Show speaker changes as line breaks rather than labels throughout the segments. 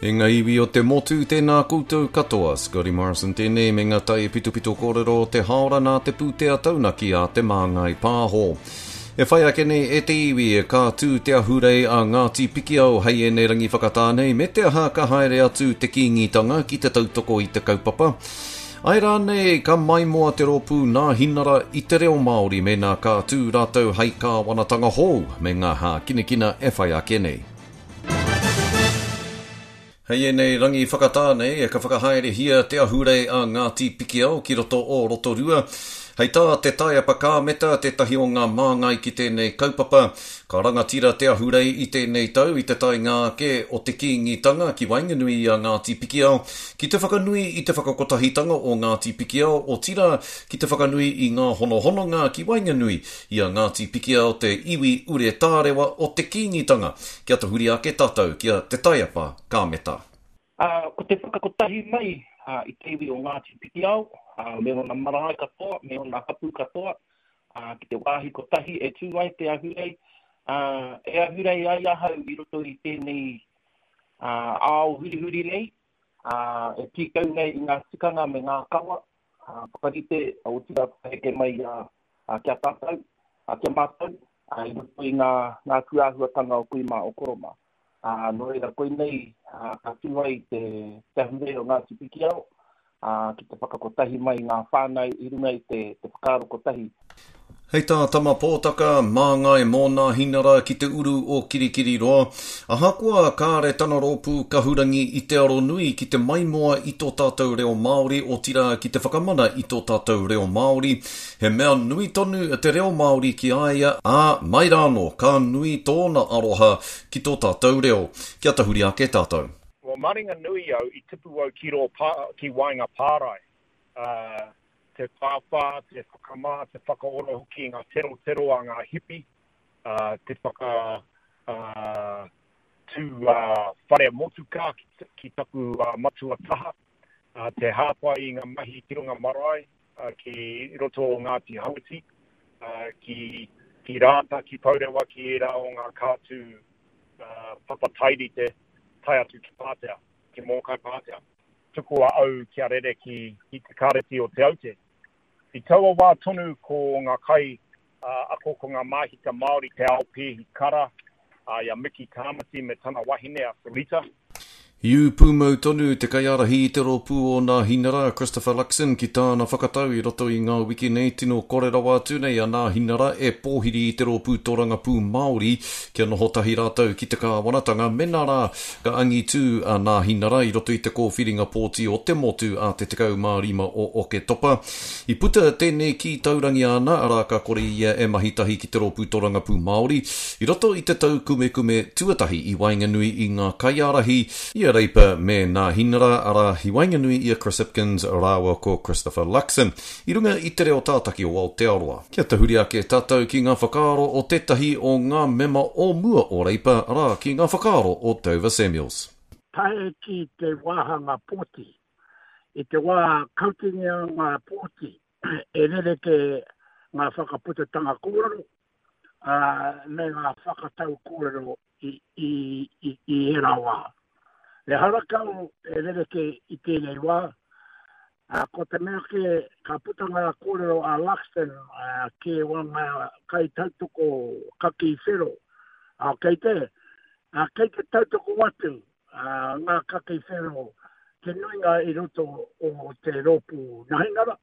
E ngā iwi o te motu tēnā koutou katoa, Scotty Morrison tēnei me ngā tai pito kōrero o te haora nā te pūtea taunaki a te māngai pāho. E whai ake nei e te iwi e kātū te ahurei a Ngāti Pikiau hei e nei rangi whakatānei me te aha ka haere atu te kīngitanga ki te tautoko i te kaupapa. Ai rānei ka mai moa te rōpū nā hinara i te reo Māori me nā kātū rātou hei kā wanatanga hou me ngā hā kinekina e whai ake nei. Hei e nei rangi whakatānei e ka whakahaere hia te ahurei a Ngāti Pikiau ki roto o Rotorua. Hei tā te taiapa kā meta te tahi o ngā māngai ki tēnei kaupapa. Ka rangatira te ahurei i tēnei tau i te tai ngā ke o te kīngitanga ki Wainganui a Ngāti Pikiau. Ki te whakanui i te whakakotahitanga o Ngāti Pikiau o tira ki te whakanui i ngā honohononga ki Wainganui i a Ngāti Pikiau te iwi ure tārewa o te kīngitanga. Kia te huri ake tātou kia te taiapa kā meta.
Ko te whakakotahi mai i te iwi o Ngāti Pikiau. Me ona marae katoa, me ona hapu katoa, ki te wāhi kotahi e tūai te ahurei. E ahurei ai ahau i roto i tēnei ao huri nei. E tīkau nei i ngā tikanga me ngā kawa. Whakarite o tira whaheke mai kia tātou, kia mātou. I roto i ngā kuahuatanga o kuima o koroma. No reira koe nei, ka tūai te ahurei o Ngāti Pikiau. Ki te whakakotahi mai ngā whānau i runga i te whakaaro kotahi.
Hei tā tama pōtaka, māngai mō nā hinara ki te uru o Kirikiri roa. Ahakoa kāre tana rōpū kahurangi i te aro nui ki te maimoa i tō tātou reo Māori o tira ki te whakamana i tō tātou reo Māori. He mea nui tonu te reo Māori ki aia, mai rāno, ka nui tōna aroha ki tō tātou reo. Kia tahuri ake tātou.
Well, maringa nui au i tipu au ki wainga pārai. Te whāwha, te whakamā, te whakaoro hoki ngā tero a ngā hipi. Te tū whare motuka ki taku matua taha. Te hāpai i ngā mahi ki runga marae ki roto o Ngāti Hauti. Ki rāta, ki paurewa, ki era o ngā kātū papatairi te tai atu ki Pātea, ki Mōkai Pātea. Tuku au kia rere ki te kāreti o te aute. I taua wā tonu ko ngā kai ako ko ngā mahita Māori te ao pēhi kara, ia Miki Kāmati me tana wahine a Sarita.
Iu pūmau tonu te kaiarahi i te rōpū o nā hinara Christopher Luxon ki tāna whakatau i roto i ngā wiki nei tino kōrera tūnei a nā hinara e pōhiri i te rōpū tōranga pū Māori kia noho tahi rātou ki te kāwanatanga mena rā ka angi tū a nā hinara i roto i te kōwhiringa pōti o te motu a te tekau mārima o Oke Topa. I puta tēnei ki taurangi ana arā ka kore ia e mahitahi ki te rōpū tōranga pū Māori i roto i te tau kume tuatahi i Wainganui i ngā kaiarahi ia reipa me nā hinara ara hi Wainganui i a Chris Hipkins rāua ko Christopher Luxon i runga i te reo tātaki o Aotearoa. Kia te huri ake tātou ki ngā whakaaro o tētahi o ngā mema o mua o reipa rā ki ngā whakaaro o Dover Samuels.
Tae ki te wāhanga pōti, i te wā kautingia ngā pōti, e nere ke ngā whakaputatanga kōrero, me ngā whakatau kōrero i era wā. Le harakau e rere ke i tēnei wā, ko te mea ke ka putanga kōrero a Luxon ke wanga kai tautoko kaki whero. Kei te tautoko watu ngā kaki whero te nuinga i roto o te rōpū nahinara.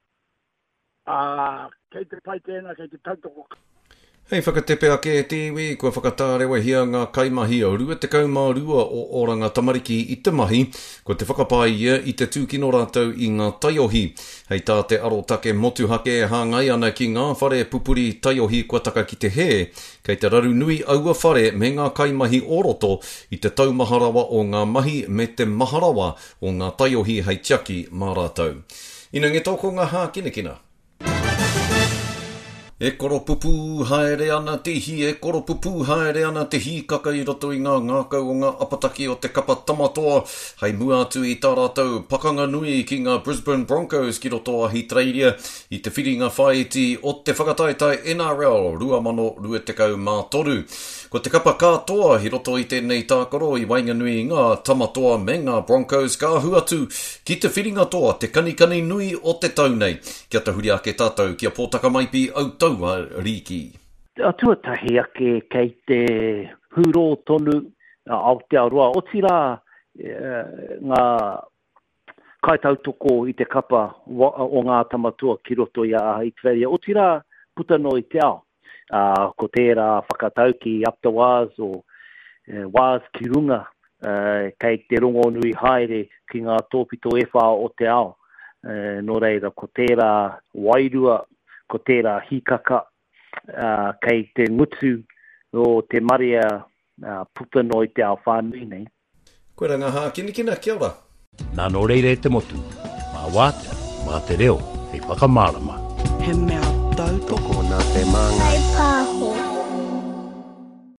Kei te pai tēnā, kei te tautoko
Hei whakatepe ake e te iwi, kua whakatarewa hia ngā kaimahi au rua te kaumārua o oranga tamariki i te mahi, kua te whakapai ia i te tūkino rātou i ngā taiohi. Hei tā te arotake motuhake e hāngai ana ki ngā whare pupuri taiohi kua taka ki te he, kei te raru nui aua whare me ngā kaimahi oroto i te taumaharawa o ngā mahi me te maharawa o ngā taiohi hei tiaki mā rātou. Ina nge tōko ngā hā kinekina. E koro pupu haere ana te hi kaka i roto i ngā ngākau o ngā apataki o te kapa tamatoa. Hei mua atu i tā rātou pakanga nui ki ngā Brisbane Broncos ki roto a Hitrairia i te whiringa whaiti o te whakataitai NRL 2023. Ko te kapa katoa hi roto I tēnei tākaro I Wainganui ngā tamatoa me ngā Broncos ka huatu ki te whiringa toa, te kanikani nui o te tau nei. Kia te huri ake tātou, kia pōtaka mai pi au taua Riki.
Tuatahi ake kei te huro tonu Aotearoa. O tira ngā kaitautoko I te kapa o ngā tamatua ki roto I a Itveria. O tira puta no I te ao. Ko tērā whakatau ki Apta Waz o Waz ki runga kei te rongo nui haere ki ngā tōpito wha o te ao. No reira, ko tērā wairua, ko tērā hikaka, kei te ngutu o te maria puta no I te ao whānui nei.
Koe ranga hā, kina, kia ora.
Nā no reire te motu, mā wātea, mā te reo, hei whakamārama.
He mea tau
toko nā te manga.